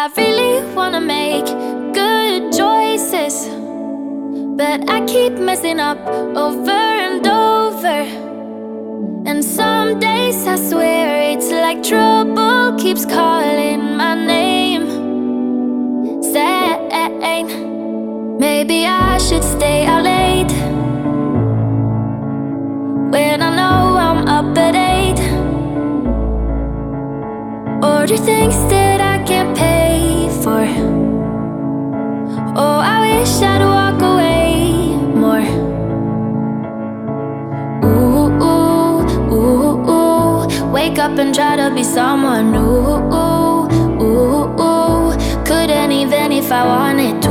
I really wanna make good choices, but I keep messing up over and over. And some days I swear it's like trouble keeps calling my name, saying maybe I should stay out late when I know I'm up at 8. Order things that I can't pay for. Oh, I wish I'd walk away more. Ooh, ooh, ooh, ooh. Wake up and try to be someone. Ooh, ooh, ooh, ooh. Couldn't even if I wanted